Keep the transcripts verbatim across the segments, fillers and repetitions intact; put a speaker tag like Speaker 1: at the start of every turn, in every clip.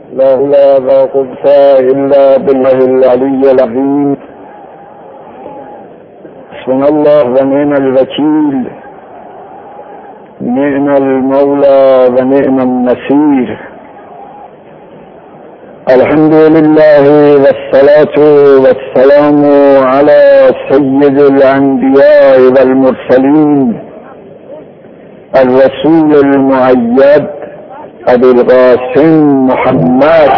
Speaker 1: لا حول ولا قوة إلا بالله العلي العظيم. حسبنا الله ونعم الوكيل، نعم المولى ونعم النصير. الحمد لله والصلاة والسلام على سيد الأنبياء والمرسلين الرسول المؤيد أبي القاسم محمد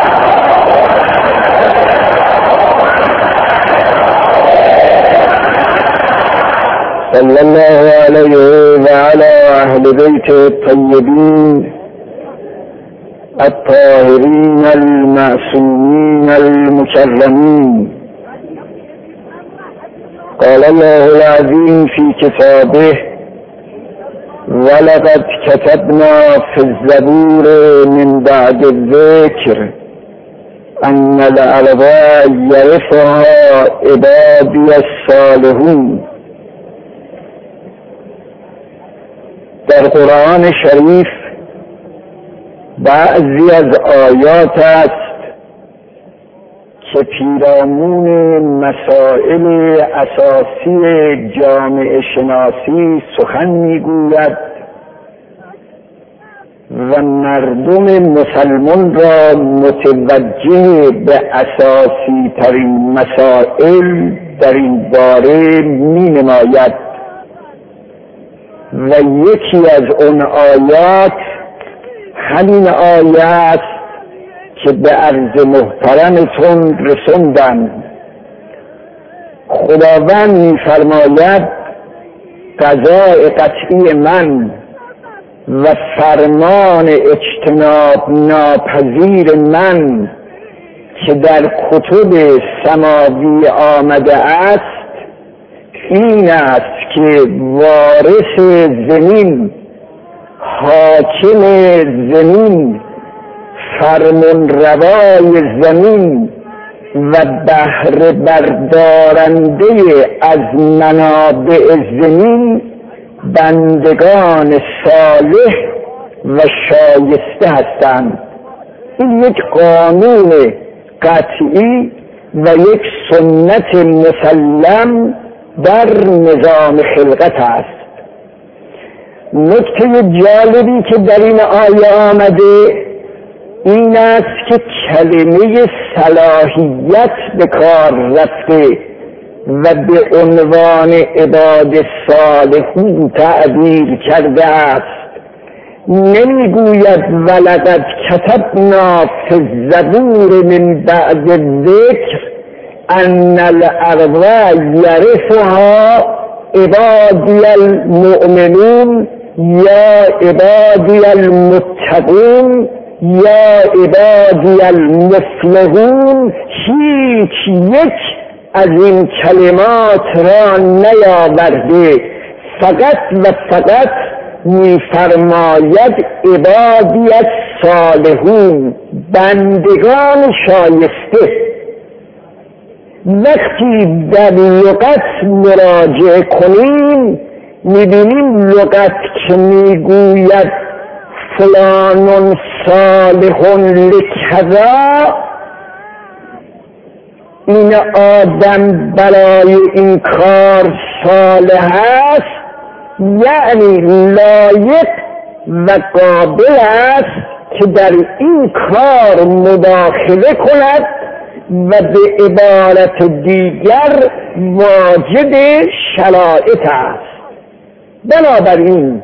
Speaker 1: صلى الله عليه وعلى أهل بيته الطيبين الطاهرين المعصومين المكرمين. قال الله العظيم في كتابه: ولقد كتبنا في الزبور من بعد الذكر أن الأرض يرثها عبادي الصالحون. در قرآن شریف بعضی از آیات است که پیرامون مسائل اساسی جامعه شناسی سخن میگوید و مردم مسلمان را متوجه به اساسی ترین مسائل در این باره می نماید و یکی از اون آیات همین آیات که به عرض محترمتون رسوندم. خداوند می‌فرماید قضاء قطعی من و فرمان اجتناب ناپذیر من که در کتب سماوی آمده است این است که وارث زمین، حاکم زمین، فرمان روای زمین و بهره بردارنده از منابع زمین بندگان صالح و شایسته هستند. این یک قانون قطعی و یک سنت مسلم در نظام خلقت است. نکته جالبی که در این آیه آمده این است که کلمه صلاحیت به کار رفته و به عنوان عباد صالحون تعبیر کرده است. نمیگوید ولقد کتبنا فی الزبور من بعد الذکر ان الارض یرثها عبادی المؤمنون یا عبادی المتقون یا عبادی المفلحون. هیچ یک از این کلمات را نیاورده، فقط و فقط می‌فرماید عبادی الصالحون، بندگان شایسته. وقتی در لغت مراجعه کنیم می‌بینیم لغت که میگوید فلان صالح لکذا، این آدم برای این کار صالح است، یعنی لایق و قابل است که در این کار مداخله کند و به عبارت دیگر واجد شرایط است. بنابراین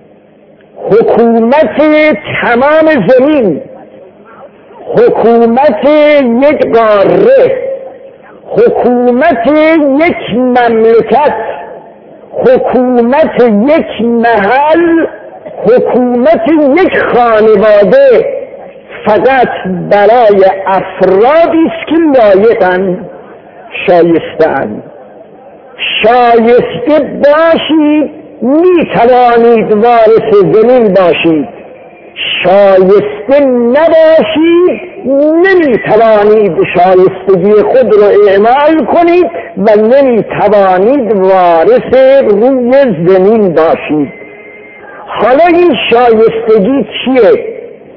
Speaker 1: حکومت تمام زمین، حکومت یک قاره، حکومت یک مملکت، حکومت یک محل، حکومت یک خانواده فقط برای افرادی است که لایقند، شایسته‌اند. شایسته باشید می توانید وارث زمین باشید، شایسته نباشید نمی توانید شایستگی خود را اعمال کنید و نمی توانید وارث روی زمین باشید. حالا این شایستگی چیه؟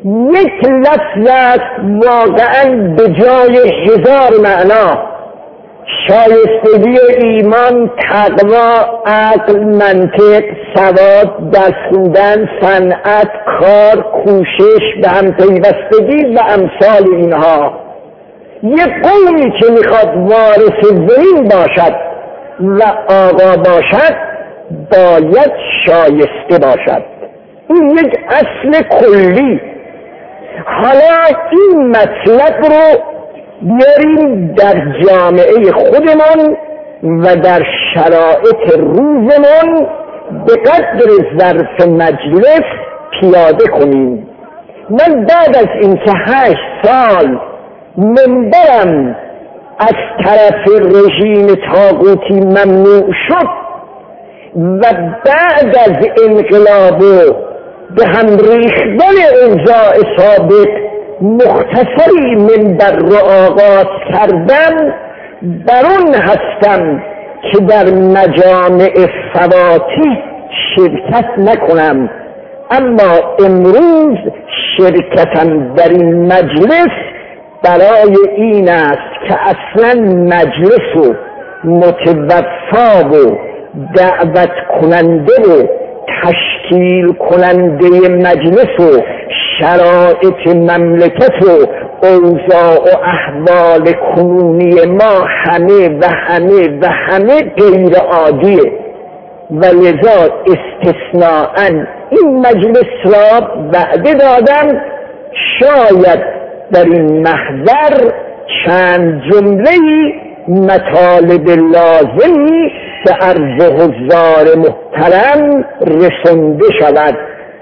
Speaker 1: یک لفظ است واقعا به جای هزار معنا. شایستگی ایمان، تقوا، عقل، منطق، سواد، درس خوندن، صنعت، کار، کوشش، به هم پیوستگی و امثال اینها. یک قومی که میخواد وارث زمین باشد و آقا باشد باید شایسته باشد. این یک اصل کلی. حالا این مطلب رو بیاریم در جامعه خودمان و در شرایط روزمان به قدر ظرف مجلس پیاده کنیم. من بعد از اینکه هشت سال منبرم از طرف رژیم طاغوتی ممنوع شد و بعد از انقلاب به هم ریختن اوضاع سابق مختصری منبر را آغاز کردم، بر آن هستم که در مجامع فواتی شرکت نکنم، اما امروز شرکتم در این مجلس برای این است که اصلا مجلس و متوفا و دعوت کننده و تشکیل کننده مجلس و شرایط مملکت و اوضاع و احوال کنونی ما همه و همه و همه غیر عادیه و لذا استثناءً این مجلس را وعده دادم شاید در این محضر چند جمله‌ای مطالب لازمی به عرض حضار محترم رسانده شود.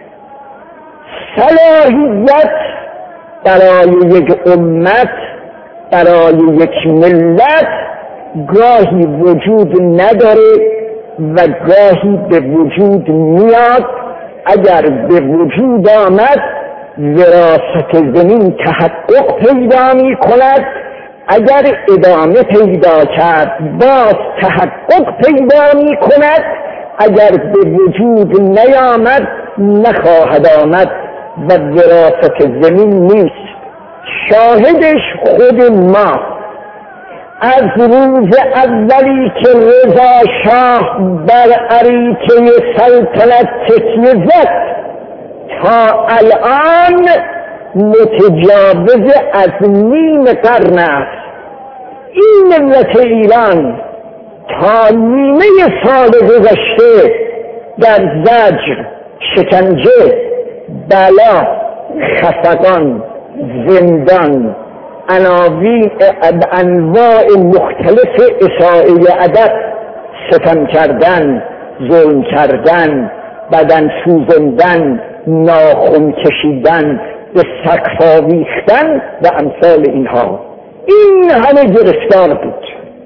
Speaker 1: صلاحیت برای یک امت، برای یک ملت گاهی وجود نداره و گاهی به وجود میاد. اگر به وجود آمد وراثت زمین تحقق پیدا می کند، اگر ادامه پیدا کرد باز تحقق پیدا می کند، اگر به وجود نیامد نخواهد آمد و وراثت زمین نیست. شاهدش خود ما از روز اولی که رضا شاه بر اریکه سلطنت تکیه زد تا الان متجاوز از نیم قرن است. این ملت ایران تا نیمه سال گذشته در زجر، شکنجه، بلا، خفقان، زندان، عناوین انواع مختلف اساءه ادب، ستم کردن، ظلم کردن، بدن سوزاندن، ناخن کشیدن، به سقف آویختن و امثال اینها. این همه گرفتار بود.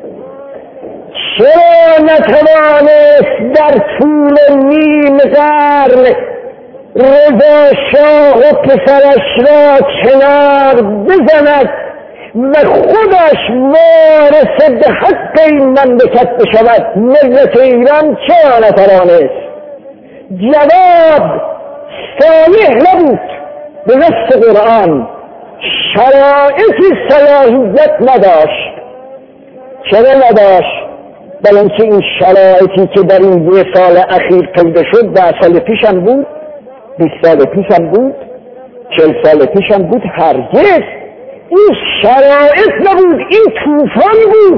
Speaker 1: چرا نتوانست در طول نیم قرن رضا شاه و پسرش را کنار بزند و خودش وارث به حق این مملکت بشود؟ ملت ایران چرا نتوانست؟ جواب صالح نبود. به نص قرآن شرایط صلاحیت نداشت. چرا نداشت؟ بل اینکه این شرایطی که در این دو سال اخیر پیدا شد ده سال پیشم بود، بیست سال پیشم بود، چل سال پیشم بود، هرگز این شرایط نبود. این طوفان بود،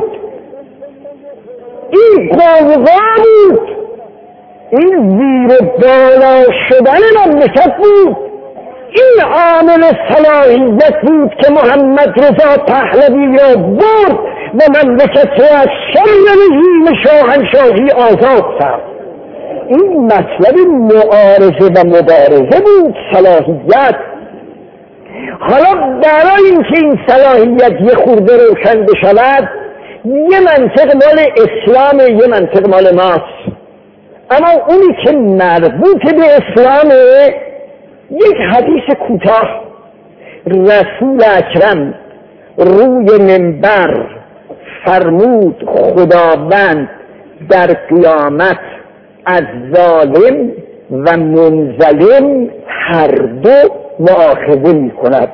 Speaker 1: این قوقا بود، این زیر بالا شدن مملکت بود. این عامل صلاحیت بود که محمد رضا پهلوی را برد و مملکت را از شر رژیم شاهنشاهی آزاد کرد. این مطلب معارضه و مبارزه بود، صلاحیت. حالا برای اینکه این صلاحیت یه خورده روشن بشود، یه منطق مال اسلام، یه منطق مال ماست. اما اونی که مربوط به اسلامه یک حدیث کوتاه. رسول اکرم روی منبر فرمود خداوند در قیامت از ظالم و منظلم هر دو مؤاخذه می کند.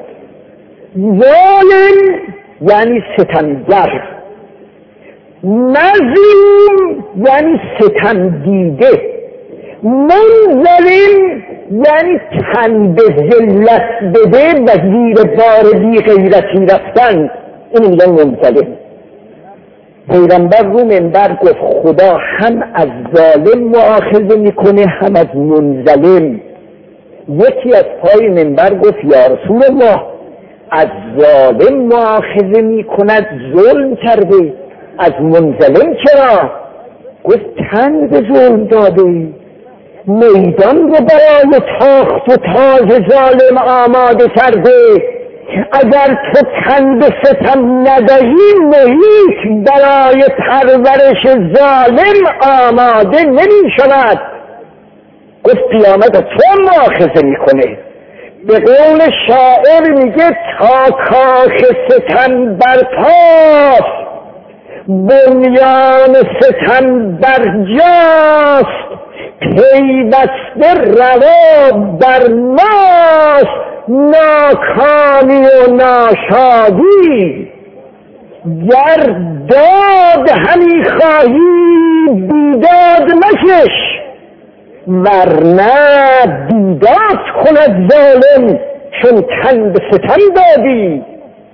Speaker 1: ظالم یعنی ستمگر، مظلوم یعنی ستم دیده، منظلم یعنی تن به ذلت بده و زیر بار بی غیرتی رفتن، این میگن منظلم. پیغمبر رو منبر گفت خدا هم از ظالم مؤاخذه میکنه هم از منظلم. یکی از پای منبر گفت یا رسول الله از ظالم مؤاخذه میکند ظلم کرده، از منظلم چرا؟ گفت تن به ظلم داده، میدان رو برای تاخت و تاج ظالم آماده کرده. اگر تو تن به ستم ندهی محیط برای پرورش ظالم آماده نمی شود. گفت قیامت تو مؤاخذه میکنه. به قول شاعر میگه تا کاخ ستم برپاست بنیان ستم برجاست، پیوسته روا بر ماست ناکامی و ناشادی. گر داد همی خواهی بیداد مکش، ورنه بیداد کند ظالم چون تن به ستم دادی.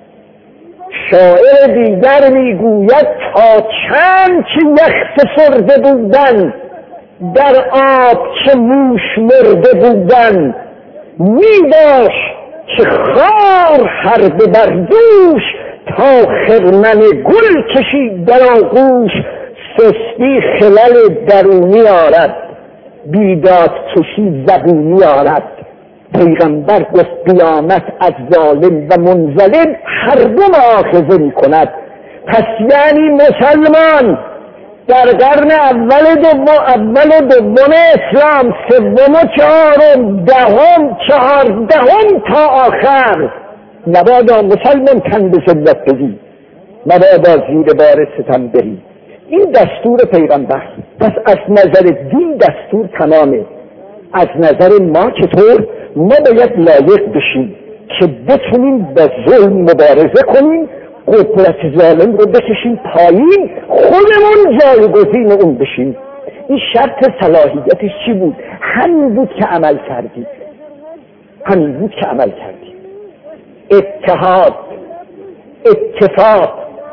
Speaker 1: شاعر دیگر میگوید تا چند که یخ فسرده بودن در آب که موش مرده بودن، میباش که خار هر به بردوش تا خرمن گل کشید در آغوش. سستی خلل درونی آرد بیداد کشی زبونی آرد. پیغمبر گفت قیامت از ظالم و منظلم هر دو مؤاخذه می کند. پس یعنی مسلمان در قرن اول دوم اول دوم اسلام، سوم و چهارم، دهم، چهاردهم تا آخر، مبادا مسلمان تن به ذلت بدی، مبادا زیر بار ستم بری. این دستور پیغمبر. پس از نظر دین دستور تمامه. از نظر ما چطور؟ ما باید لایق بشیم که بتونیم با ظلم مبارزه کنیم، قدرت ظالم رو بکشیم پایین، خودمون جایگزین اون بشیم. این شرط صلاحیتش چی بود؟ همین بود که عمل کردیم، همین بود که عمل کردیم. اتحاد، اتفاق،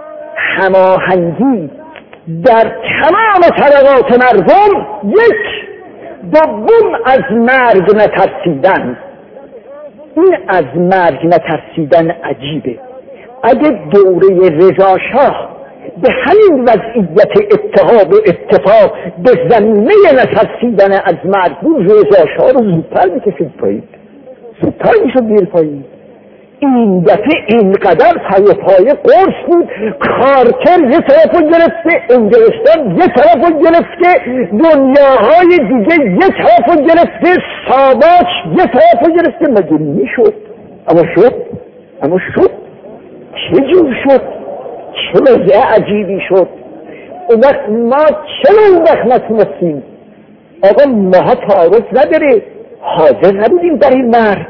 Speaker 1: هماهنگی در تمام طبقات مردم. یک، دوم از مرگ نترسیدن. این از مرگ نترسیدن عجیبه. اگه دوره رضا شاه به همین وضعیت اتحاد و اتفاق به زمینه نترسیدن از مرگ بود، رضا شاه رو زودتر میکشید پایین، زودتر میشد بیر پایین. این دفعه اینقدر پای پای قرص بود. کارتر یه طرف رو گرفته، انگلستان یه طرف رو گرفته، دنیاهای دیگه یه طرف رو گرفته، ساواک یه طرف رو گرفته. مگه میشد؟ اما شد، اما شد. چه جور شد؟ چه وضع عجیبی شد. اون وقت ما چرا اون وقت نتونستیم؟ آقا ماها تعارف نداره، حاضر نبودیم در این مرگ.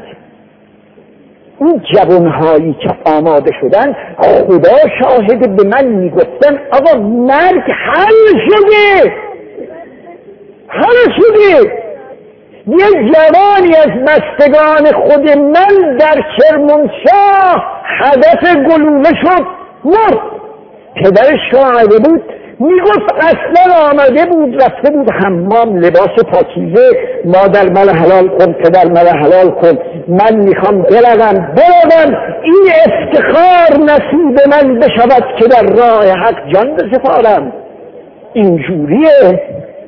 Speaker 1: این جوانهایی که آماده شدن، خدا شاهد، به من میگفتن آقا مرگ حل شده، حل شده. یه جوانی از بستگان خود من در کرمانشاه هدف گلوله شد، مرد. پدرش شاعره بود، میگفت اصلا آمده بود، رفته بود حمام، لباس پاکیزه، مادر من حلال کن، پدر من حلال کن، من میخوام بروم بروم این افتخار نصیب من بشود که در راه حق جان بسپارم. اینجوریه.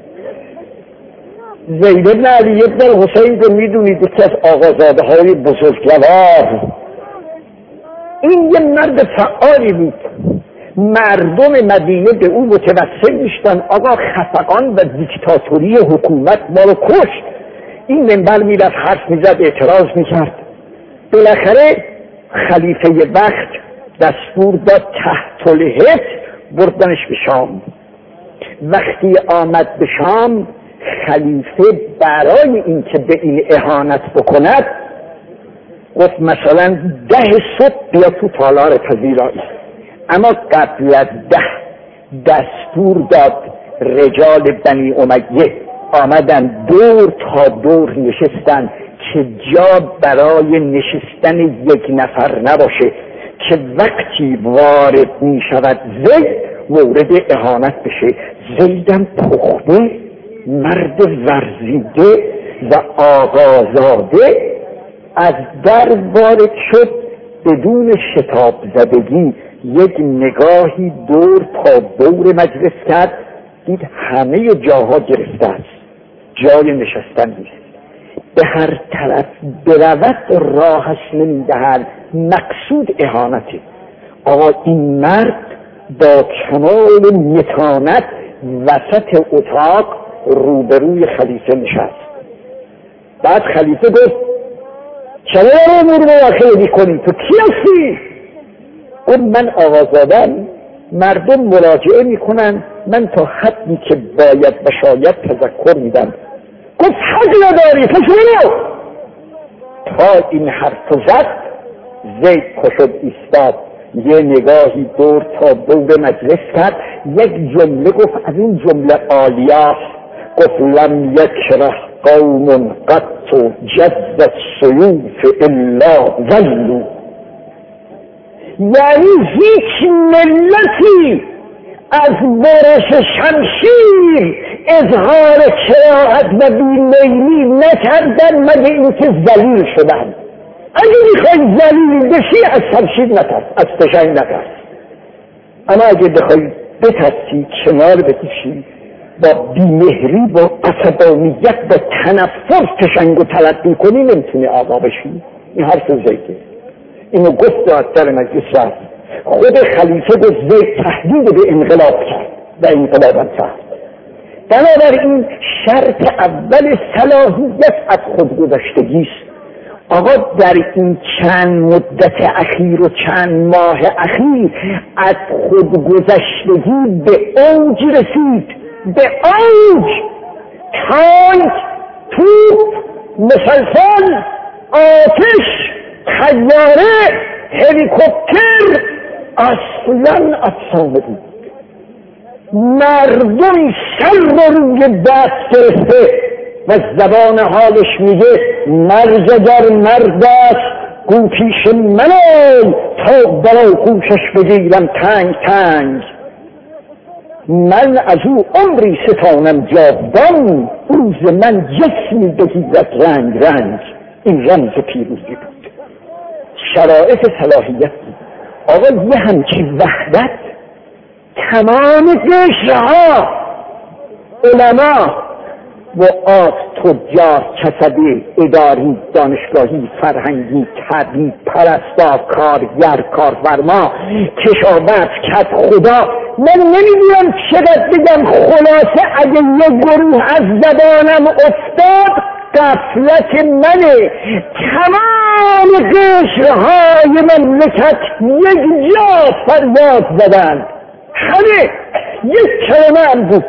Speaker 1: زید بن علی بن الحسین رو میدونید، یکی از آقازاده های بزرگوار. این یه مرد فعالی بود. مردم مدینه به او متوسل میشدن آقا خفقان و دیکتاتوری حکومت ما رو کشت. این منبر میرفت حرف میزد، اعتراض میکرد. بالاخره خلیفه وقت دستور داد تحت الحت بردنش به شام. وقتی آمد به شام، خلیفه برای اینکه به این اهانت بکند گفت مثلا ده صبح بیا تو تالار پذیرایی، اما قبل از ده دستور داد رجال بنی امیه آمدن دور تا دور نشستن که جا برای نشستن یک نفر نباشه که وقتی وارد می شود زید مورد اهانت بشه. زیدم پخته، مرد ورزیده و آقازاده از در وارد شد، بدون شتاب زدگی یک نگاهی دور تا دور مجلس کرد، دید همه جاها گرفته است، جای نشستن نیست، به هر طرف برود راهش نمیدهد، مقصود اهانته. آقا این مرد با کمال متانت وسط اتاق روبروی خلیفه نشست. بعد خلیفه گفت چرا امور مواخره میکنی؟ تو کی هستی؟ گفت من آقازادم، مردم مراجعه میکنن، من تا حدی که باید و شاید تذکر میدم. گفت حق نداری پس تا این حرف زد زید پشد ایستاد، یه نگاهی دور تا دور مجلس کرد، یک جمله گفت از این جمله عالیاست، گفت لم یکره قوم قط جذت سیوف الا ظلوا. یعنی هیچ ملتی از برش شمشیر اظهار کراهت و بیمیلی نکردن مگه اینکه ذلیل شدن. اگه میخوای ذلیل بشی از شمشیر نترس، از فشنگ نترس، اما اگه بخوای بترسی کنار بکشی با بیمهری با عصبانیت با تنفر فشنگ و تلقی کنی نمیتونی آقا بشی. این حرف زیده، اینو گفت و در مجلس رفت. خود خلیفه گفت زید تهدید به انقلاب کرد و انقلاب هم کرد. بنابراین شرط اول صلاحیت از خودگذشتگی است. آقا در این چند مدت اخیر و چند ماه اخیر از خودگذشتگی به اوج رسید، به اوج. تانک، توپ، مسلسل، آتش، طیاره، هلیکوپتر اصلا افسانه بود. مردم سر روی دست گرفته و زبان حالش میگه مرد در مرد است گو پیش منای تا برای خوشش بگیرم تنگ تنگ. من از او عمری ستانم جاودان، روز من جسمی بگیرد رنگ رنگ. این رمز پیروزی بود، شرایط صلاحیت بود. آقا یه همچین وحدت تمام قشرها، علما، وعاظ، تجار، کسبی، اداری، دانشگاهی، فرهنگی، طبیب، پرستار، کارگر، کارفرما، کشاورز، کت خدا، من نمیدونم چقدر بگم. خلاصه اگه یه گروه از زبانم افتاد غفلت منه. تمام قشرهای مملکت یک جا فریاد زدن، همه یک کلمه هم بود،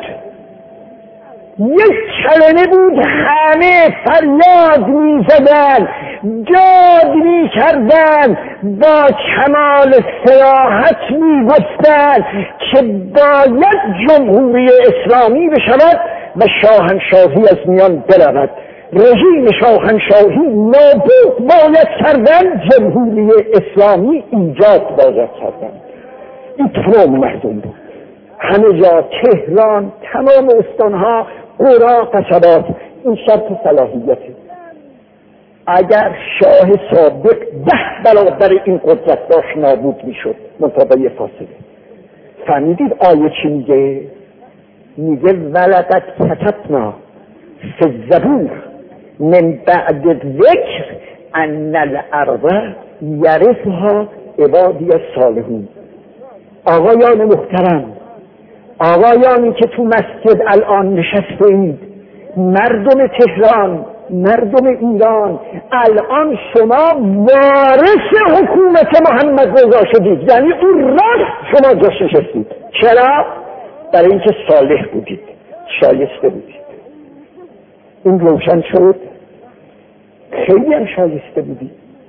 Speaker 1: یک کلمه بود، همه فریاد می زدن، داد می کردن، با کمال صراحت می گفتن که باید جمهوری اسلامی بشود و شاهنشاهی از میان برود. رژیم شاهنشاهی نابود باید کردن، جمهوری اسلامی ایجاد باید کردن. این تمام مردم بود، همه جا، تهران، تمام استانها، قرا، قصبات. این شرط صلاحیته. اگر شاه سابق ده برابر این قدرت داشت نابود میشد منطقه فاصله. فهمیدید آیه چی میگه؟ میگه ولقد کتبنا فی الزبور من بعد ذکر ان الارض یرثها عبادی الصالحون. آقایان محترم، آقایانی که تو مسجد الان نشسته اید، مردم تهران، مردم ایران، الان شما وارث حکومت محمد رضا شدید، یعنی اون راست شما جاش نشستید. چرا؟ برای اینکه صالح بودید، شایسته بودید. این روشن شد، خیلی هم شایسته بودید.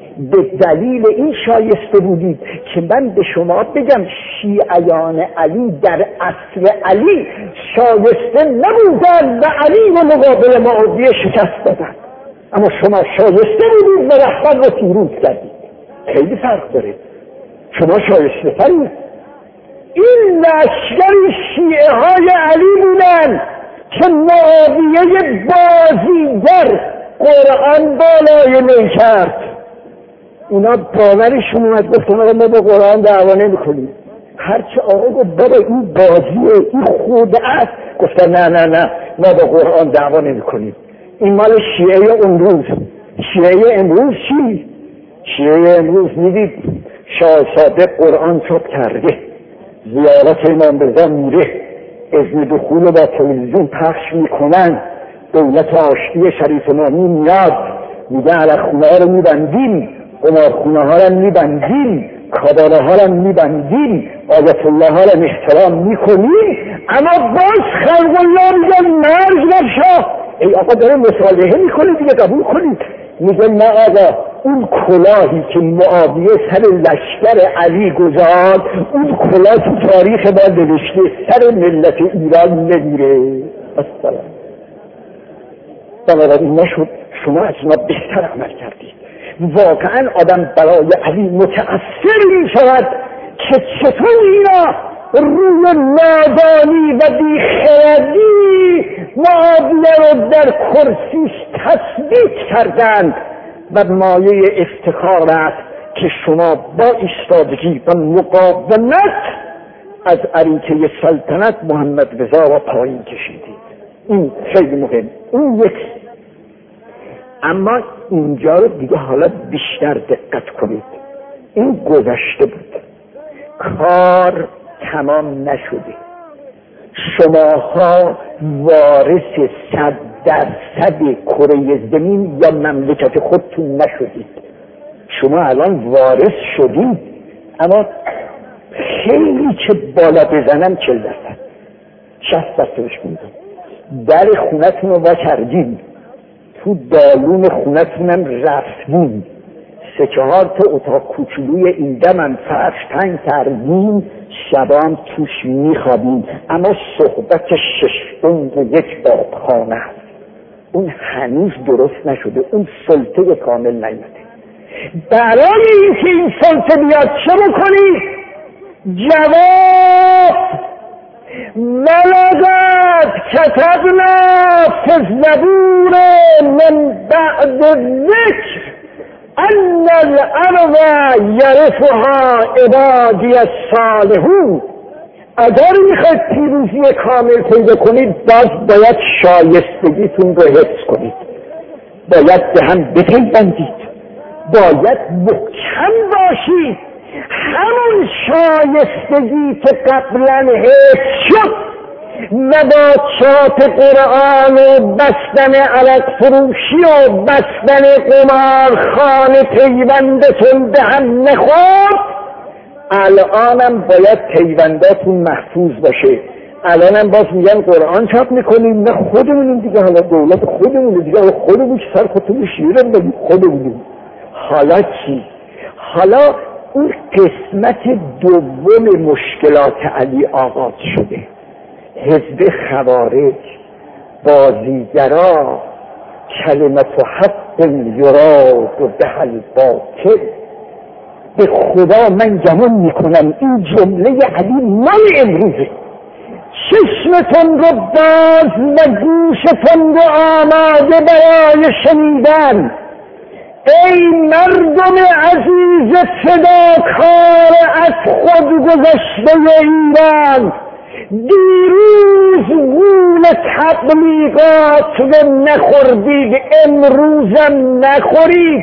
Speaker 1: به دلیل این شایسته بودید که من به شما بگم شیعیان علی در عصر علی شایسته نبودند و علی و مقابل معاویه شکست دادند، اما شما شایسته بودید و رهبر رو پیروز کردید. خیلی فرق داره. شما شایسته ترید. این لشکر شیعه های علی بودن که معاویه بازیگر قرآن بالای می کرد. اونا باورشون اومد گفتن آقا ما با قرآن دعوا نمی کنیم. هرچه آقا گفت بابا این بازیه، این خود است، گفتن نه نه نه ما با قرآن دعوا نمی کنیم. این مال شیعه امروز. شیعه امروز چی؟ شیعه امروز میدید شاه صادق قرآن چاپ کرده، زیارت امام رضا میره، اذن دخول با تلویزیون پخش میکنن، دولت آشتی شریف نامی میاد میگه علخونه ها رو میبندیم، قمارخونه ها رو میبندیم، کاباره ها رو میبندیم، آیت الله ها رو احترام میکنیم، اما باز خلق الله میگن مرگ بر شاه. ای آقا داره مصالحه میکنه دیگه، قبول کنید. میگه نه آقا اون کلاهی که معاویه سر لشکر علی گذارد، اون کلاه تو تاریخ ما نوشته سر ملت ایران نمیره. اصلا بنابراین نشد شما از ما بهتر عمل کردید. واقعا آدم برای علی متأثر می شود که چطور اینا روی نادانی و بیخردی معاویه رو در کرسیش تثبیت کردند و مایه افتخار است که شما با ایستادگی و مقاومت از اریکه سلطنت محمد رضا را پایین کشیدید. این خیلی مهم. این یک. اما اینجا رو دیگه حالا بیشتر دقت کنید. این گذشته بود، کار تمام نشده. شماها وارث صد درصد کره زمین یا مملکت خودتون نشدید. شما الان وارث شدید، اما خیلی چه بالا بزنم چل درصد شصت درصدش میدم. در خونتون رو وا کردیم، تو دالون خونتونم رفتیم، سه چهار تا اتاق کوچولوی این دمم فرش تنگ کردیم، شبام توش میخوابیم، اما صحبت شش بند و یک بادخانه است. اون هنوز درست نشده، اون سلطه کامل نیامده. برای اینکه این سلطه بیاد چه بکنید؟ جواب ولقد كتبنا في الزبور من بعد الذكر ان الارض یرثها عبادی الصالحون. اگر میخواید پیروزی کامل پیدا کنید، باز باید شایستگیتون رو حفظ کنید، باید به هم بپیوندید، باید محکم باشید. همون شایستگی که قبلا حفظ شد و با چاپ قرآن و بستن علق فروشی و بستن قمارخانه پیوندتون به هم نخورد، الانم باید پیونداتون محفوظ باشه. الانم باز میگن قرآن چاپ میکنیم، نه خودمونیم دیگه، حالا دولت خودمونه دیگه، خودمون که سر خودمون شیرم بگیم خودمونیم. حالا چی؟ حالا اون قسمت دوم مشکلات علی آغاز شده. حزب خوارج، بازیگرا، کلمت حق یراد و به الباطل. به خدا من گمان میکنم این جمله علی مال امروزه. چشمتون رو باز و گوشتون رو آماده برای شنیدن. ای مردم عزیز فداکار از خود گذشته ایران، دیروز غول تبلیغات رو نخوردید، امروزم نخورید.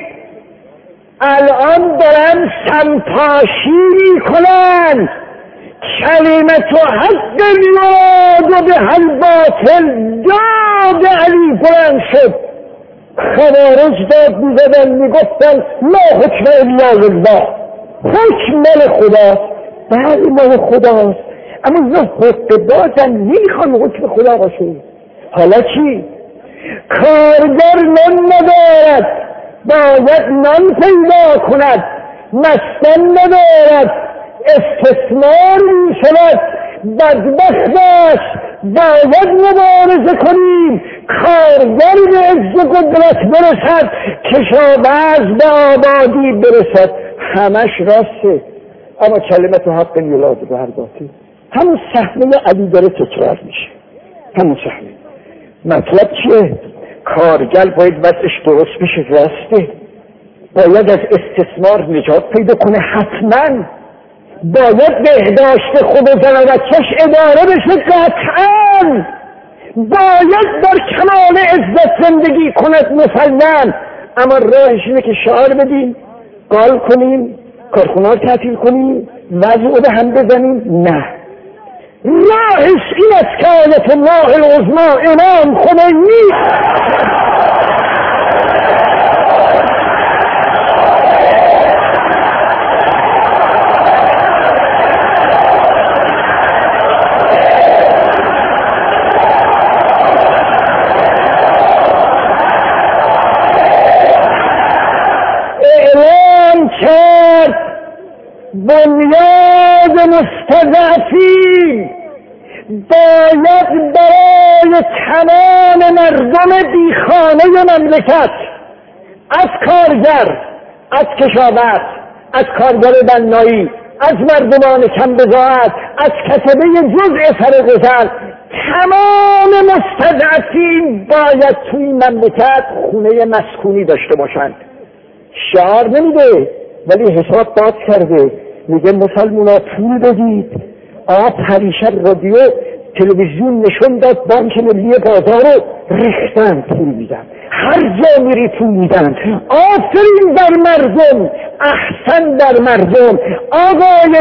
Speaker 1: الان دارن سمپاشی میکنن، کلمت و حق یاد و به الباطل داد علی بلند شد. خوارج داد میزدن میگفتن لا حکم الا لله، حکم مال خداست. بله مال خداست، اما اینا حکم بازن نمیخوان حکم خدا باشه. حالا چی؟ کارگر نم ندارد، باید نان پیدا کند، مسکن ندارد، استثمار می شود، بدبخت است. باید مبارزه کنیم، کارگر به عز قدرت برسد، کشاورز به آبادی برسد. همش راسته، اما کلمت حق یلاد به هر باطل. همون صحنه علی داره تکرار میشه، همون صحنه. مطلب چیه؟ کارگر باید وضعش درست بشه، راسته. باید از استثمار نجات پیدا کنه، حتما. باید بهداشت خود و زن و بچه‌ش اداره بشه، قطعا. باید در کمال عزت زندگی کند، مسلم. اما راهش اینه که شعار بدیم، قال کنیم، کارخونه تعطیل کنیم، وضع به هم بزنیم؟ نه، راهش این است که آیت الله العظمی امام خمینی اعلام کرد بنیاد مستضعفین باید برای تمام مردم بیخانه مملکت، از کارگر، از کشاورز، از کارگر بنایی، از مردمان کم بضاعت، از کتبه جزء سرگذر، تمام مستضعفین باید توی مملکت خونه مسکونی داشته باشند. شعار نمیده ولی حساب باز کرده، میگه مسلمونا پول بدید. آب پریشب رادیو تلویزیون نشون داد بانک ملی بازار رو ریختن، پول میدن، هر جا میری پول میدن. آفرین بر مردم، احسن در مردم. آقای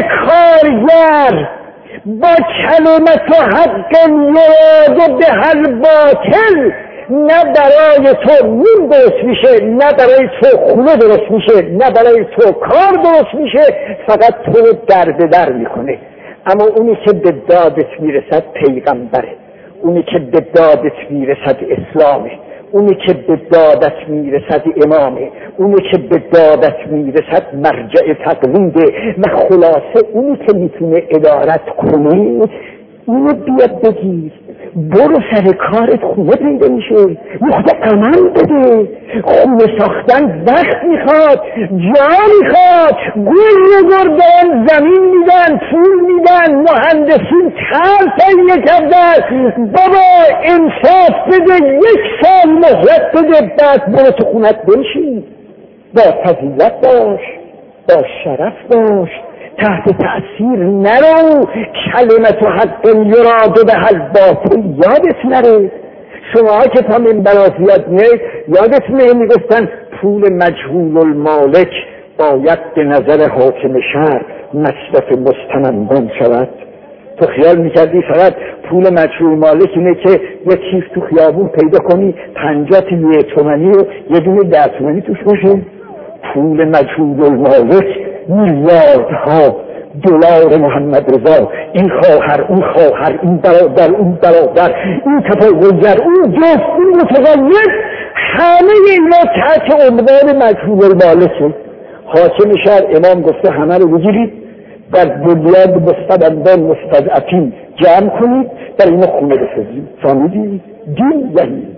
Speaker 1: کارگر با کلمت و حق یاد به هر باطل نه برای تو نون درست میشه، نه برای تو خونه درست میشه، نه برای تو کار درست میشه، فقط تو رو درد در میکنه. اما اونی که به دادت میرسد پیغمبره، اونی که به دادت میرسد اسلامه، اونی که به دادت میرسد امامه، اونی که به دادت میرسد مرجع تقلیده. و خلاصه اونی که میتونه ادارت کنه اونو بیاد بگیر، برو سر کارت، خونه پیدا میشه، مخت عمل بده. خونه ساختن وقت میخواد، جا میخواد، گل و گردان زمین میدن، پول میدن، مهندسین تر تهیه کردن. بابا انصاف بده، یک سال مهلت بده، بعد برو تو خونت بنشین. با فضیلت باش، با شرف باش، تحت تأثیر نرو. کلمت و حق یراد به حل باطل یادت نره. شما که تا من برازیاد نید یادت نه میگفتن پول مجهول المالک باید به نظر حاکم شهر مصرف مستمندان شود. تو خیال میکردی فقط پول مجهول مالک اینه که یه چیز تو خیابون پیدا کنی پنجاه تا یه تومنی و یه دونه ده تومنی توش باشه؟ پول مجهول المالک میلیاردها دلار محمد رضا، این خواهر اون خواهر، این برادر اون برادر، این تفاوت‌گر اون جفت این متغیر، همه اینا تحت عنوان مجهول المالک. حاکم شهر امام گفته همه رو بگیرید در بنیاد مستبدان مستضعفین جمع کنید، در این خونه بسازید. فهمیدید؟ دین یعنی.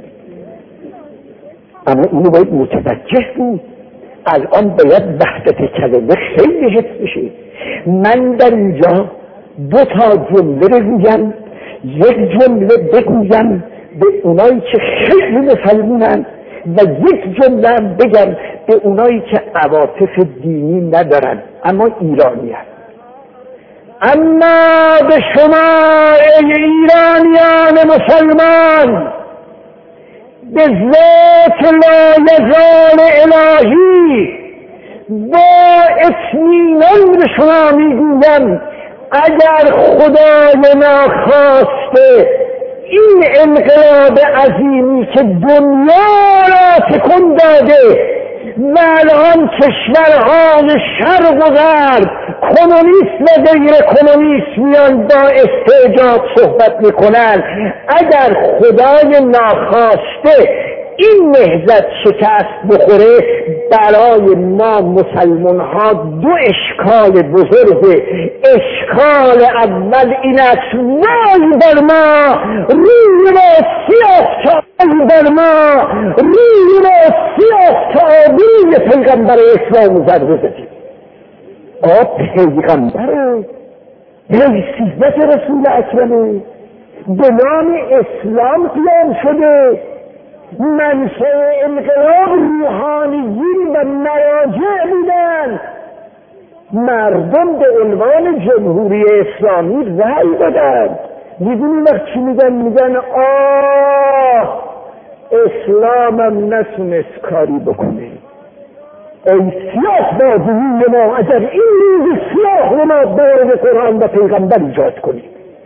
Speaker 1: اما اینو باید متوجه بود. الان باید وحدت کلمه خیلی حفظ بشه. من در اینجا دو تا جمله بگویم، یک جمله بگویم به اونایی که خیلی مسلمونن و یک جمله بگم به اونایی که عواطف دینی ندارن اما ایرانی هست. اما به شما ای ایرانیان مسلمان، به ذات لایزال الهی با اطمینان به شما میگویم اگر خدای ناخواسته این انقلاب عظیمی که دنیا را تکون داده و الان کشورهای شرق و غرب کمونیست و غیر کمونیست میان با استعجاب صحبت میکنن، اگر خدای ناخواسته این نهضت شکست بخوره برای ما مسلمان ها دو اشکال بزرگه. اشکال اول این است وای بر ما روی را سیاه تابی بر ما روی را سیاه تابی پیغمبر اسلام زد بزدید. آب پیغمبر حیثیت رسول اکرمه به نام اسلام قیام شده. منشأ انقلاب روحانیین و مراجع بودن. مردم به عنوان جمهوری اسلامی رأی دادند. میدونی وقت چی میگن؟ میگن آه اسلامم نتونست کاری بکنه. ای سیاه بازوی ما، اگر این روز سیاه رو ما بارد قرآن و پیغمبر ایجاد کنیم.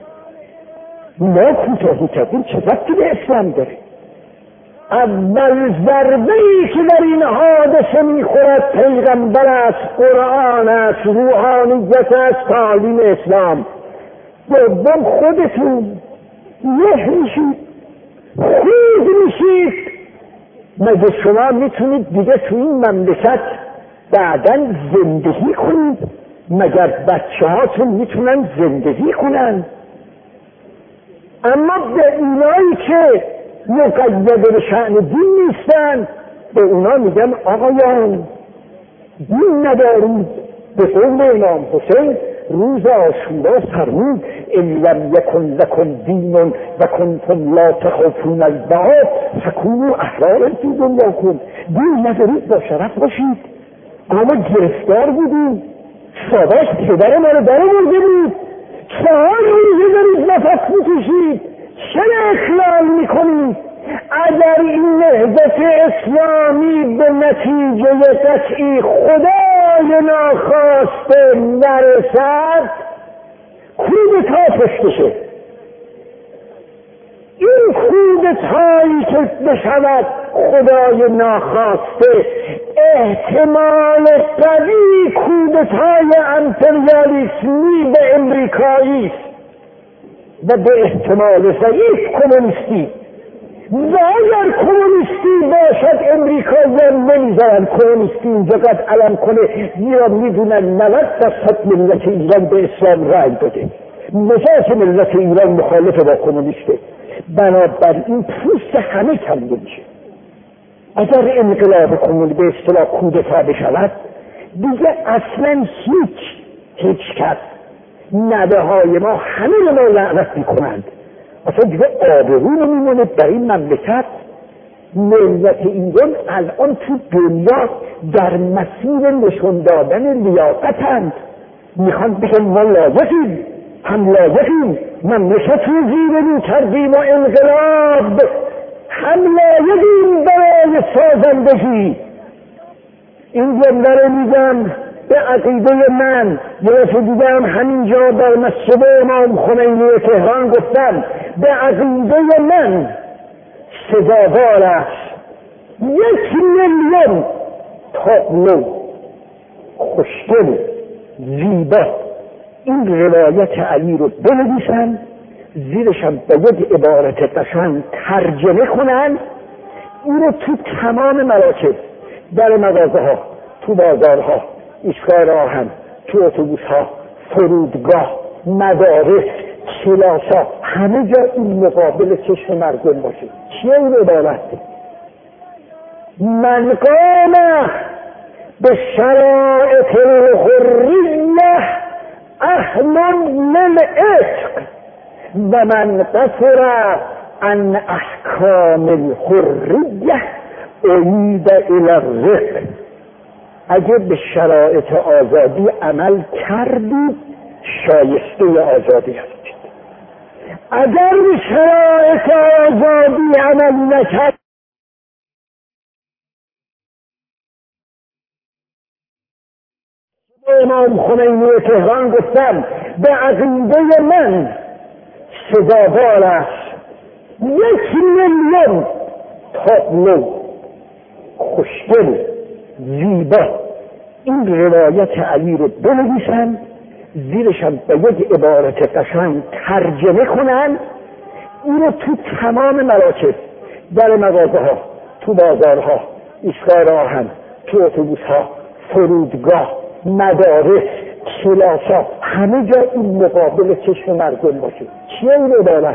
Speaker 1: ما کوتاهی کردیم چه وقتی به اسلام داره؟ اول ضربه‌ای که در این حادثه میخورد پیغمبر است، قرآن است، روحانیت است، تعلیم اسلام. دوم خودتون نه میشید، خود میشید. مگه شما میتونید دیگه تو این مملکت بعداً زندگی کنید؟ مگر بچه هاتون میتونن زندگی کنن؟ اما به اینایی که مقید به شأن دین نیستن به اونا میگن آقایان دین ندارید. به قول امام حسین روز عاشورا فرمود ان لم یکن لکم دین و کنتم لا تخافون البعاد فکونوا احرارا فی دنیاکم. دین ندارید با شرف باشید. اما گرفتار بودیم، ساداش پدر ما رو در آورده بود. چهار روزه دارید نفس میکشید، چرا اخلال میکنید؟ اگر این نهضت اسلامی به نتیجه قطعی خدای ناخواسته نرسد کودتا پشتشه. این کودتایی که بشود خدای ناخواسته احتمال قوی کودتای امپریالیسمی به امریکایی است و به احتمال ضعیف کمونیستی. و اگر کمونیستی باشد امریکاییان نمیذارن کمونیستی اینجا قد علم کنه، زیرا میدونن نود درصد ملت ایران به اسلام رأی داده. نجات ملت ایران مخالف با کمونیسته، بنابراین پوست همه کنده میشه. اگر انقلاب کمونی به اصطلاح کودتا بشود دیگه اصلا هیچ هیچ کس نده های ما همه رو ما لعنت میکنند. اصلا دیگه آبرو نمیمونه در این مملکت. ملت ایران الان تو دنیا در مسیر نشون دادن لیاقتند. میخوان بگن ما لایقیم، هم لایقیم، مملکت رو زیرنی کردیم و انقلاب، هم لایقیم برای سازندگی. این جمله رو میگم به عقیده من. یه دفعه دیدم همینجا در مسجد امام خمینی تهران گفتم به عقیده من سزاوار است یک میلیون تابلو خوشگل زیبا این روایت علی رو بنویسن، زیرشم به یک عبارت قشنگ ترجمه کنن، این رو تو تمام مراکز، در مغازه ها، تو بازارها، ایستگاه راهن، تو اتوبوس ها، فرودگاه، مدارس، کلاس ها، همه جا این مقابل چشم مردم باشه. چیه این عبارت؟ من قام به شرائط الحریه اهل للعشق و من قصر عن احکام الحریه اعید الى الرق. اگه به شرایط آزادی عمل کردید شایسته آزادی هستید. اگر به شرایط آزادی عمل نکرد امام خمینی تهران گفتم به عقیده من سزاوار است یک میلیون تابلو خوشگل زیبا این روایت علی رو بنویسن، زیرشم به یک عبارت قشنگ ترجمه کنن، این رو تو تمام مراکز، در مغازه ها، تو بازارها، ایستگاه راهن، تو اتوبوس‌ها، فرودگاه، مدارس، کلاس‌ها، همه جا این مقابل چشم مردم باشه. چیه این عدالت؟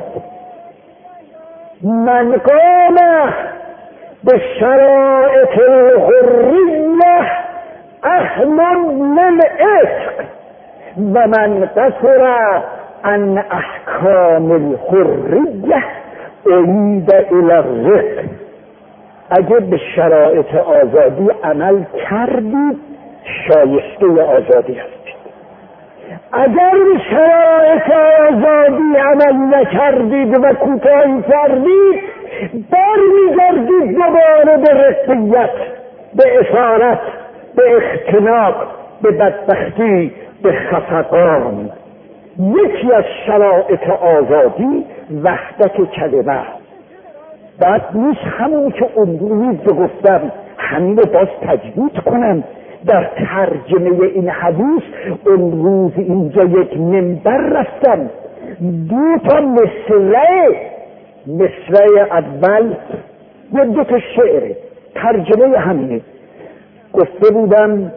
Speaker 1: من قام به شرائط الحریه اهل للعتق و من قصر عن احکام الحریه اعید الی الرق. اگه به شرایط آزادی عمل کردید شایسته آزادی هستید. اگر به شرایط آزادی عمل نکردید و کوتاهی کردید برمیگردید دوباره به رقیت، به اسارت، به اختناق، به بدبختی، به خفقان. یکی از شرایط آزادی وحدت کلمه. بعد نیست همون که امروز گفتم همین رو باز تجدید کنم در ترجمه این حدیث. امروز اینجا یک منبر رفتم، دو تا مصرع مصرع اول یا دو تا شعر ترجمه همینه. گفته بودم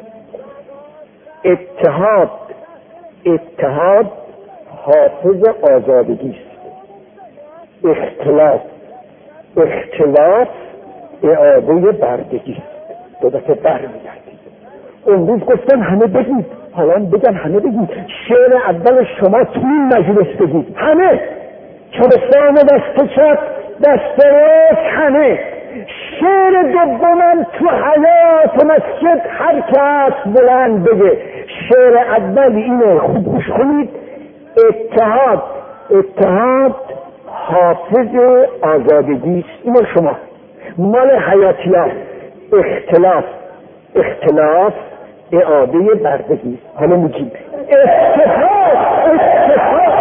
Speaker 1: اتحاد اتحاد حافظ آزادگی است، اختلاف اختلاف اعاده بردگی است. دو دفعه برمیگردید. امروز گفتن همه بگید، حالا بگن همه بگید. شعر اول شما تو این مجلس بگید، همه چرستان دست چپ دست راست همه. شعر دومم تو حیات مسجد هر کس بلند بگه. شعر اول اینه، خوب گوش کنید. اتحاد اتحاد حافظ آزادگی است. اینه شما مال حیاتیات. اختلاف اختلاف اعاده بردگی. حالا میگیم اتحاد اتحاد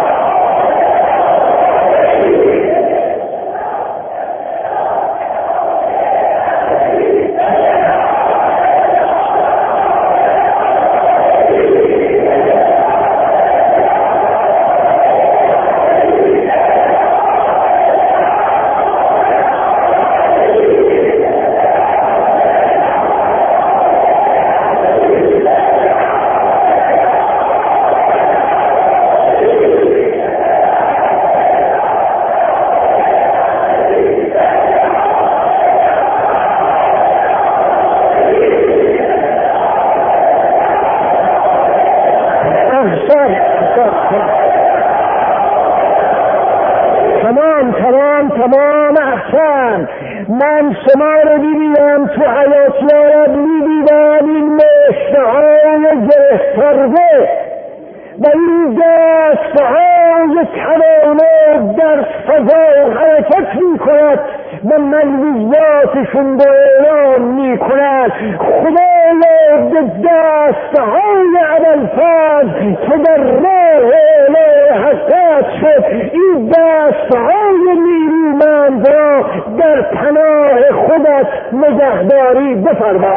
Speaker 1: تمام تمام تمام احسن. من شما رو دیدم تو حیاتیارت میدیدم این مشتهای گرفتارده و این دستهای توانه در فضا حرکت می کند و منویاتشون رو اعلام می کند. خدایا به دستهای ابوالفضل که در راه اله حقیقت شد این دستهای نیرومند را در پناه خودت نگهداری بفرما.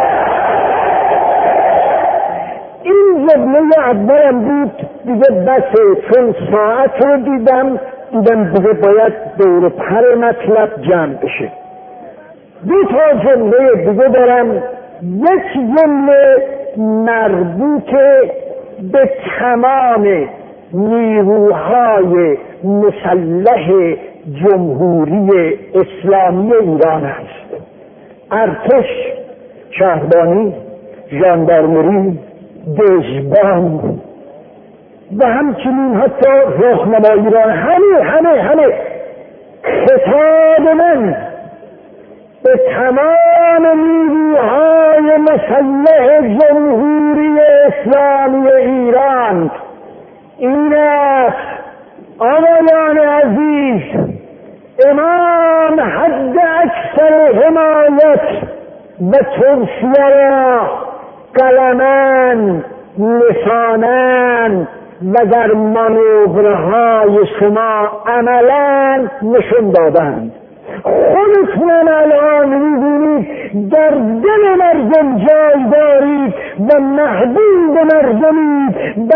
Speaker 1: این جمله اولم بود دیگه بسه، چون ساعت رو دیدم دیدم دیگه باید دور پر مطلب جمع بشه. دو تا جمله دیگه دارم. یک جمله مربوط به تمام نیروهای مسلح جمهوری اسلامی ایران است. ارتش، شهربانی، ژاندارمری، دژبان و همچنین حتی راهنمای ایران. همه همه همه خطاب من به تمام نیروهای مسلح جمهوری اسلامی ایران این است: آقایان عزیز، امام حد اکثر حمایت و توصیه را قلماً، لساناً و در مانورهای شما عملاً نشون دادند. خودتون الان می‌بینید در دل مردم جای دارید و محبوب مردمید. برای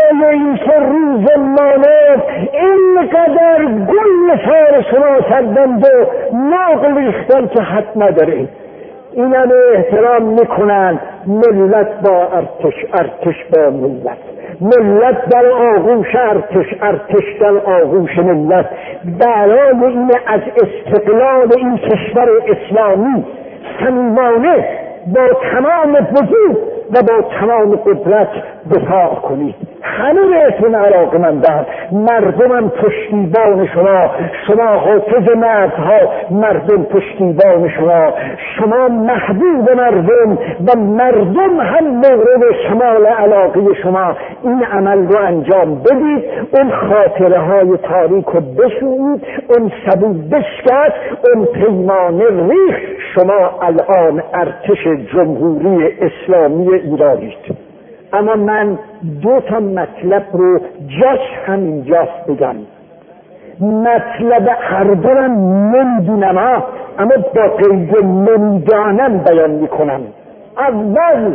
Speaker 1: برای اینکه روز مانند اینقدر گل سر شما کردند و ناقل ریختن که حد نداره. این همه احترام میکنن ملت با ارتش، ارتش با ملت، ملت در آغوش ارتش، ارتش در آغوش ملت. برای این از استقلال این کشور اسلامی صمیمانه با تمام وجود و با تمام قدرت دفاع کنید. همه بهتون علاقه‌مندم، مردمم پشتیبان شما، شما حافظ مردها، مردم پشتیبان شما، شما محبوب مردم و مردم هم مورد شمال علاقه شما. این عمل رو انجام بدید، اون خاطره های تاریک رو بشویید، اون سبو بشکست، اون پیمانه ریخ. شما الان ارتش جمهوری اسلامی ایرانید. اما من دو تا مطلب رو جاش همینجاست بگم. مطلب هر دورم نمیدونم ها، اما با قید نمیدانم بیان میکنم. اول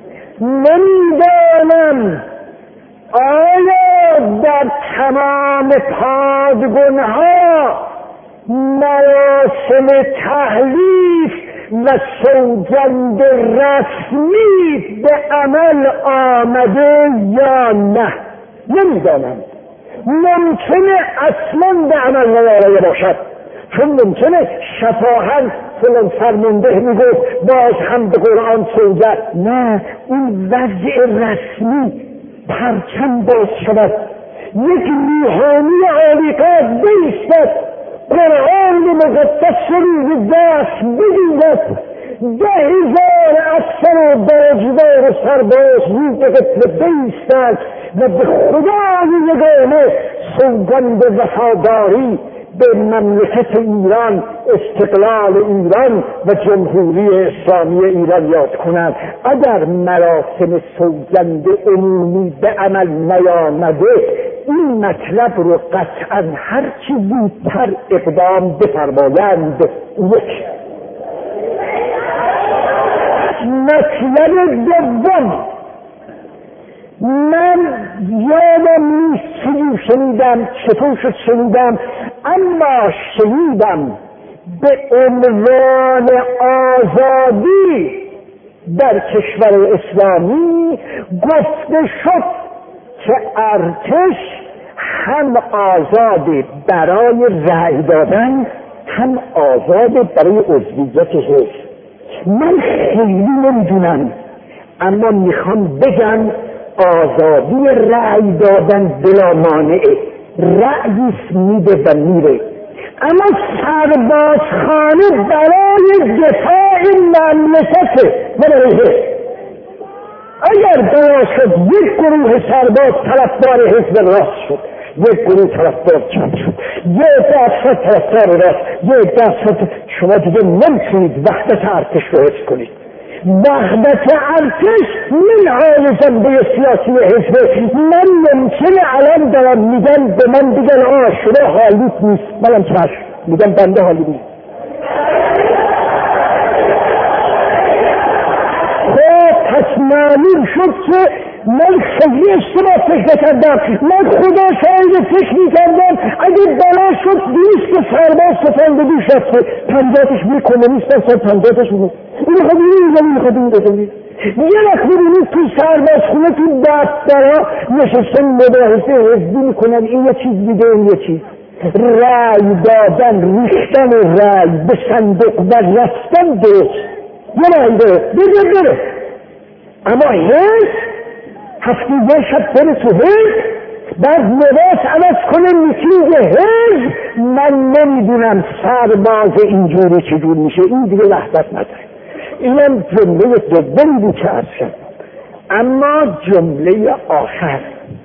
Speaker 1: نمیدانم آیا در تمام پادگان‌ها مراسم تحلیف و سوگند رسمی به عمل آمده یا نه؟ نمیدانم. ممکنه اصلا به عمل نیامده باشد، چون ممکنه شفاهن فلان فرمانده میگفت باز هم به قرآن سوگند. نه، اون وضع رسمی پرچم باز شود، یک روحانی عالی‌قدر بایستد، قرآن مقدس روی دست بگیرد، ده هزار افسر و باجدار و سرباز روی قتل بایستد و به خدای یگانه سوگند وفاداری به مملکت ایران، استقلال ایران و جمهوری اسلامی ایران یاد کنند. اگر مراسم سوگند عمومی به عمل نیامده، این مطلب رو قطعا هر چی زودتر اقدام بفرمایند. یک. مطلب دوم، من یادم نیست چی شنیدم، چطور شد شنیدم، اما شنیدم به عنوان آزادی در کشور اسلامی گفته شد که ارتش هم آزاده برای رأی دادن، هم آزاده برای عضویت حزب. من خیلی نمیدونم، اما میخوام بگم آزادی رأی دادن بلا مانعه، رأیش میده و میره، اما سربازخانه برای دفاع مملکته و برای اگر بنا شد یک گروه سرباز طرفدار حزب راست شد، یک گروه طرفدار چپ شد، یک درصد طرفدار راست، یک درصد، شما دیگه نمیتونید وحدت ارتش رو حفظ کنید. وحدت ارتش من حال جنبه سیاسی حزب. من ممکنه الان دارم میگن به من بگن آه شما حالیت نیست، منم چشم میگم بنده حالی نیست. پس معلوم شد که من خیلی اشتباه فکر کردم. من خدا شاید فکر میکردم اگه بلا شد بیست که سرباز سفندگی شد پنجاتش بیر کمونیستن سر پنجاتش بود. این خود این زمین این خود این زمین یه وقت ببینید تو سرباز خونه تو دفترها نشستن مباحثه حزبی میکنن، این یه چیز دیگه این یه چیز. رأی دادن، ریختن رأی به صندوق و رفتن درست یه رأی داره بگه بره، اما حزب هفته یه شب بره تو حزب بعد لباس عوض کنه میتینگ حزب. من نمیدونم سرباز اینجوری چجور میشه، این دیگه وحدت نداره. اینم جمله دومی بود که عرض شد. اما جمله آخر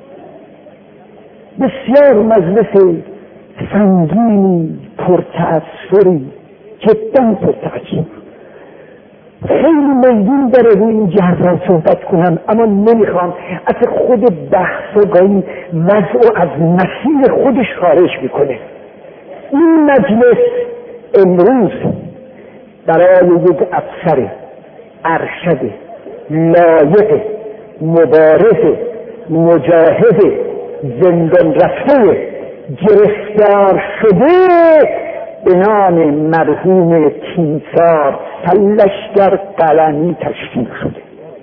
Speaker 1: بسیار مجلس سنگینی پرتأثری، جدا پرتأثر، خیلی میدون داره روی این جهران صحبت کنم، اما نمیخوام. اصلا خود بحث و گاهی وضع و از مسیر خودش خارج میکنه. این مجلس امروز برای یک افسر ارشد لایق مبارز مجاهد زندان رفته گرفتار شده به نام مرحوم تیمسار سرلشکر قلمی تشکیل شده.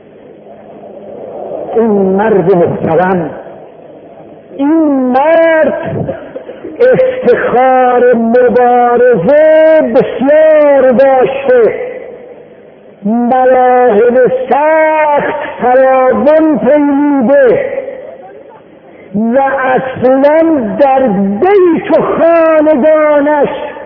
Speaker 1: این مرد محترم، این مرد افتخار مبارزه بسیار داشته، ملاحم سخت فراوان پیموده و اصلا در بیت و خاندانش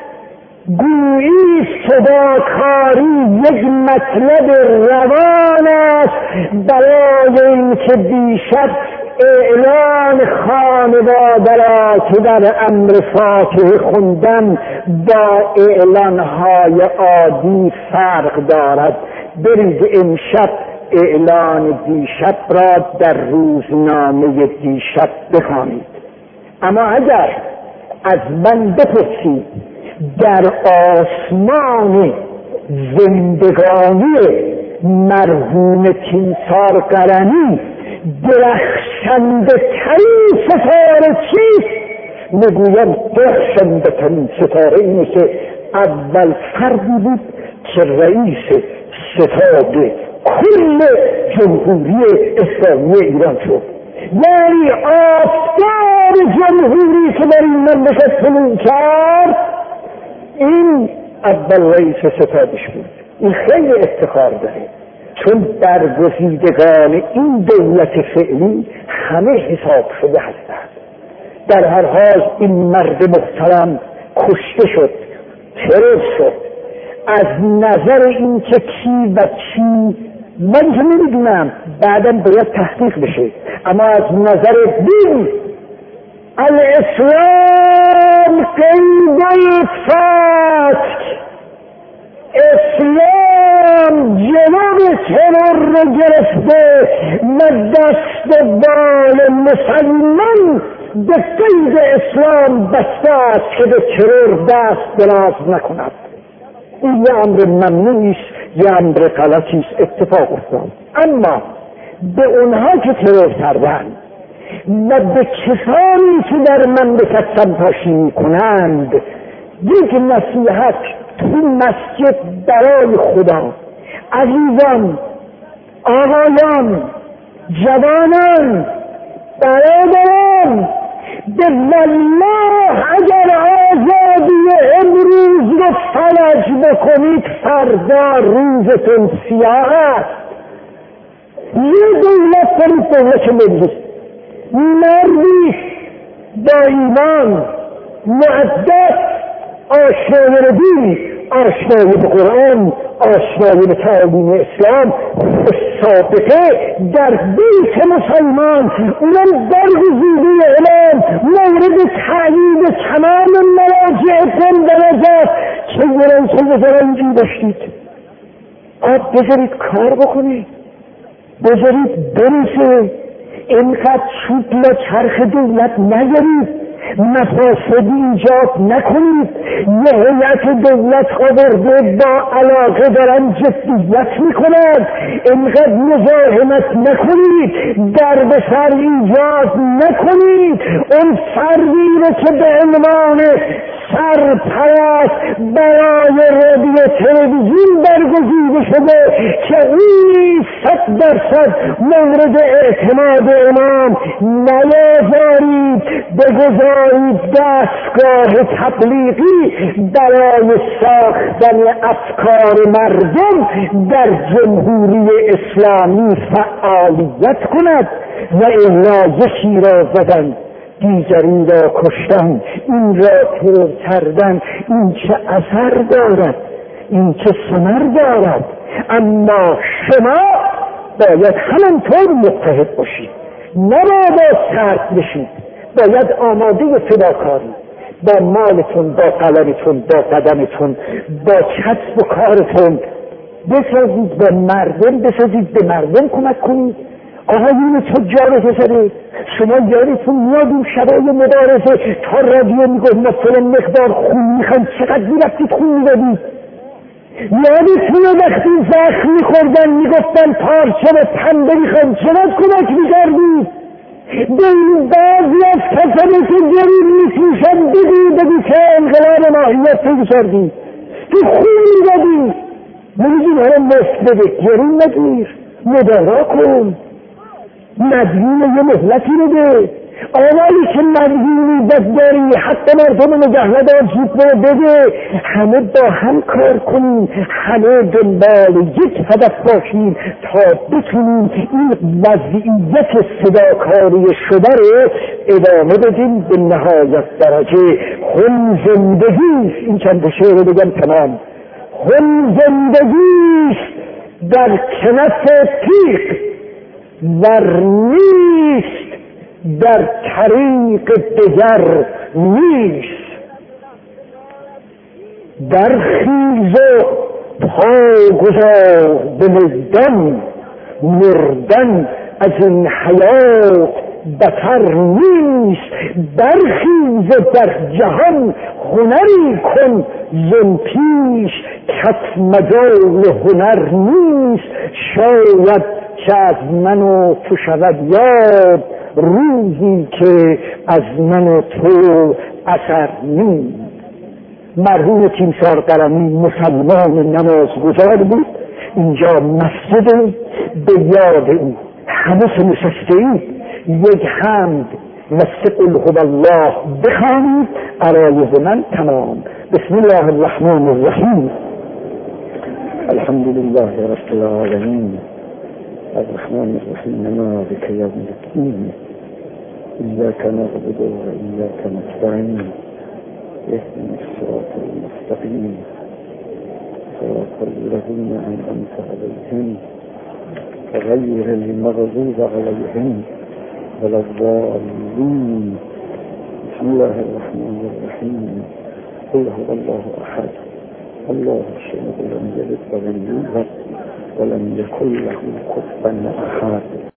Speaker 1: گویی صداکاری یک مطلب روان است برای اینکه بیشتر اعلان خانواده را که در امر فاتحه خوندن با اعلانهای عادی فرق دارد. برید امشب اعلان دیشب را در روزنامه دیشب بخوانید. اما اگر از من بپرسید در آسمان زندگانی مرحوم تیمسار قرنی درخشنده ترین ستاره چیست؟ میگویم درخشنده ترین ستاره اینه که اول فردی بود که رئیس ستاد کل جمهوری اسلامی ایران شد، یعنی آفتاب جمهوری که در این مملکت طلوع کرد این اول رئیس ستادش بود. این خیلی افتخار داره، چون برگزیدگان این دولت فعلی همه حساب شده هستند. در هر حال این مرد محترم کشته شد، ترور شد. از نظر این که کی و چی من که نمیدونم، بعدم باید تحقیق بشه، اما از نظر دین الاسلام قیده فتح، اسلام جناب ترور رو گرفته و دست بال مسلمان به قید اسلام بسته است که به ترور دست دراز نکند. این یه امر ممنوعی است، یه امر غلطی است، اتفاق افتاد. اما به اونها که ترور کردند و به کسانی که در مملکت سمپاشی میکنند یک نصیحت تو مسجد برای خدا: عزیزان، آقایان، جوانان، برادران، به والله اگر آزادی امروز رو فلج بکنید فردا روزتون سیاه است. یه دولت دارید، دولت ملی، مردی با ایمان معدد، آشنای دین، آشنای به قرآن، آشنای به تعالیم اسلام، سابقه در بیت مسلمان، اونم برگزیده امام، مورد تعیید تمام مراجع درجات که یه رئیس وزراء اینجوری داشتید. آب بذارید کار بکنید، بذارید برسه، اینقدر چوب چرخ دولت نگرید، مفاسدی ایجاد نکنید. یه هیئت دولت آورده با علاقه دارن جدیت میکنند، اینقدر مزاحمت نکنید، درد سر ایجاد نکنید. اون فردی رو که به عنوان سرپرست برای رادیو تلویزیون برگزیده شده که این صد درصد مورد اعتماد امام، نیازارید بگذارید دستگاه تبلیغی برای ساختن افکار مردم در جمهوری اسلامی فعالیت کند و الا یکی را زدن، دیگری را کشتن، این را ترور کردن. این چه اثر دارد، این چه ثمر دارد. اما شما باید همانطور متحد باشید، نباید سرد بشید، باید آماده فداکاری با مالتون، با قلمتون، با قدمتون، با کسب و کارتون بسازید، به مردم بسازید، به مردم کمک کنید. آقایون تجار حسابه، شما یادتون میاد اون شبای مبارزه تا رادیو میگفت ما فلان مقدار خون میخوایم، چقدر میرفتید خون میدادید؟ یادتونه وقتی زخم میخوردن میگفتن پارچه و پنبه میخوایم، چقدر کمک میکردید؟ بین بعضی از کسانی که گرون میکشند بگو بگو که انقلاب ماهیت پیدا کردی، تو خون میدادی، نمیدون هرم مفت بده، گرون نگیر، مدارا کن، مدیون یه مهلتی بده. آنایی که مدیونی داری حتی مردم نگهلد آجیب رو بده، همه با هم کار کنیم، همه دنبال یک هدف باشیم تا بتونیم این وضعیت صداکاری شده رو ادامه بدیم به نهایت درجه. هم زندگیست، این چند شعر رو بگم تمام، هم زندگیست در کنف تیغ ور نیست در طریق دگر نیست. در خیز و پا گذار به میدان، مردن از این حیات بتر نیست. برخیز و در جهان هنری کن زن پیش، کت مجال هنر نیست. شاید که از من و تو شود یاد، روزی که از من و تو اثر نیست. مرحوم تیمسار قرمی مسلمان نمازگزار بود، اینجا مسجد به یاد او همه نشسته اید، یک حمد و قل هو الله بخوانید، عرایض من تمام. بسم الله الرحمن الرحیم. الحمد لله رب العالمین الرحمن الرحیم مالک یوم الدین إياك نعبد وإياك نستعين اهدنا الصراط المستقيم صراط الذين أنعمت عليهم غير المغضوب عليهم ولا الضالين. بسم الله الرحمن الرحيم. قل هو الله أحد الله الصمد لم يلد ولم يولد ولم يكن له كفوا أحد.